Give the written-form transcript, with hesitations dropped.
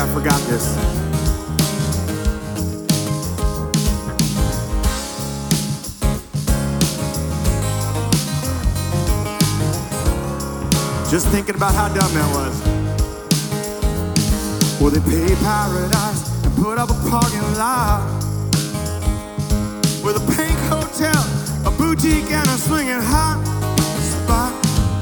forgot this. Just thinking about how dumb that was. Well, they pay paradise and put up a parking lot with a pink hotel, a boutique, and a swinging hot